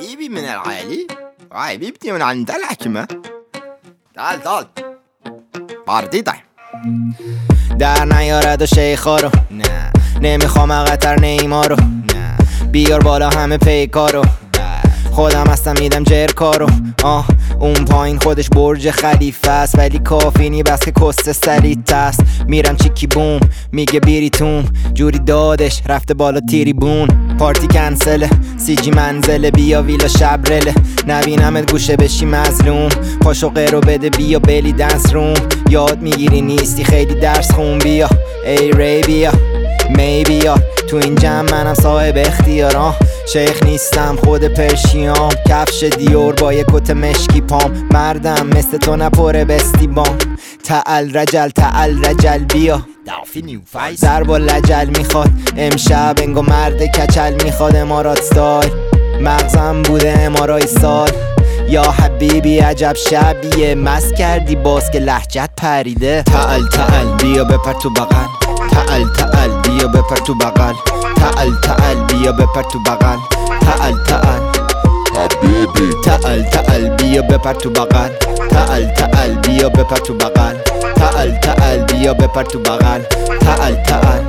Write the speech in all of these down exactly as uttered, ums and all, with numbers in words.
حبيبي من العالي حبيبتي من عند الحكمة. تعال تعال پارتی تایم. در نیارد و شیخا رو نه، نمیخوام قطر نیما رو نه، بیار بالا همه پیکا رو، خودم هستم میدم جرکا رو. آه اون پایین خودش برج خلیفه است، ولی کافی نی بس که کست سلیت است. میرم چیکی بوم میگه بیریتون، جوری دادش رفته بالا تیری بون. پارتی کنسله سی جی منزله، بیا ویلا شبرله، نبینمت گوشه بشی مظلوم. پاشو قرو بده بیا بلی دنس روم، یاد میگیری نیستی خیلی درس خون. بیا ای ری بیا می بیا تو این جمع منم صاحب اختیارم. شیخ نیستم خود پرشیام، کفش دیور با یک کت مشکی پام. مردم مثل تو نپره بستی بام. تعال رجل تعال رجل بیا ضرب و لجل میخواد امشب، انگو مرد کچل میخواد. امارات ستایل مغزم بوده امارای سال. یا حبیبی عجب شبیه، مست کردی باز که لهجت پریده. تعال تعال بیا بپر تو بغل، تعال تعال بیا بپر تو بغل، تعال تعال بیا بپر تو بغل، تعال تعال حبیبی، تعال تعال بیا بپر تو بغل، تعال تعال بیا بپر تو بغل، تعال تعال بیا بپر تو بغل، تعال تعال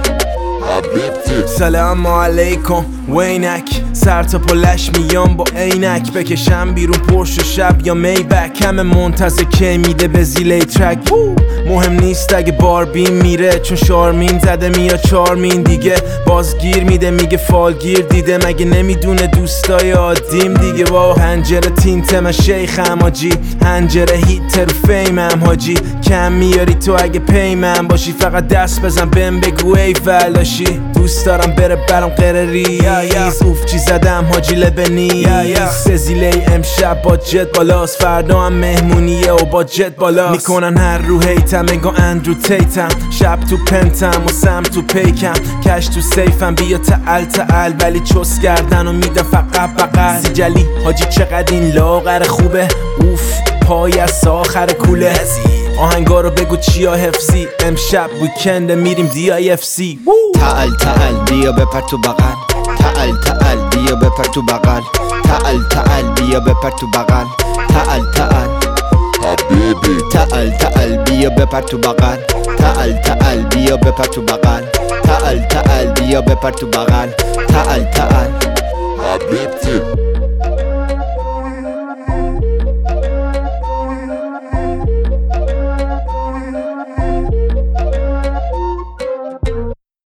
سلام علیکم وینک، سر تا پلش میام با عینک، بکشم بیرون پرش و شب یا میبک. همه منتظر کی میده به زیلی ترک، مهم نیست اگه باربین میره، چون شارمین زده میاد چارمین دیگه. بازگیر میده میگه فالگیر دیده، مگه نمیدونه دوستای عادیم دیگه. با هنجره تینته من شیخم حاجی، هنجره هیتر و فیمم حاجی. کم میاری تو اگه پیمم باشی، فقط دست بزن بهم بگو ای ولاشی. دوست دارم بره برام قرریز، اوف چی زدم حاجی لبنیز. سزیلی امشب با جت بالاست، فردا هم مهمونیه و با جت بالاست. میکنن هر رو هیتم انگا اندرو تیتم، شب تو پنتم و سم تو پیکم، کش تو سیفم. بیا تعال تعال ولی چوس کردن و میدم فقط بغل. زیجلی حاجی چقدر این لاغر خوبه، اوف پای از آخر کوله. آهنگا رو بگو چیا حفظی، امشب ویکند میریم دی آی اف سی. تعال تعال بیا بپر تو بغل، تعال تعال بیا بپر تو بغل، تعال تعال بیا بپر تو بغل، تعال تعال حبیبی، تعال تعال بیا بپر تو بغل، تعال تعال بیا بپر تو بغل، تعال تعال بیا بپر تو بغل، تعال تعال حبیبتی.